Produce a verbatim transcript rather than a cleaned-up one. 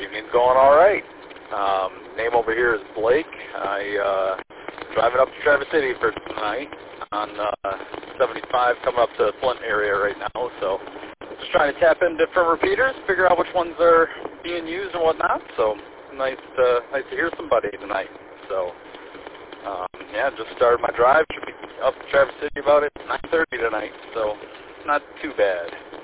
evening's going all right. Um, name over here is Blake. I uh, driving up to Traverse City for tonight on uh, seventy-five, coming up to the Flint area right now. So just trying to tap in different repeaters, figure out which ones are being used and whatnot. So nice to nice to hear somebody tonight. So um, yeah, just started my drive. Should be up to Traverse City about at nine thirty tonight. So not too bad.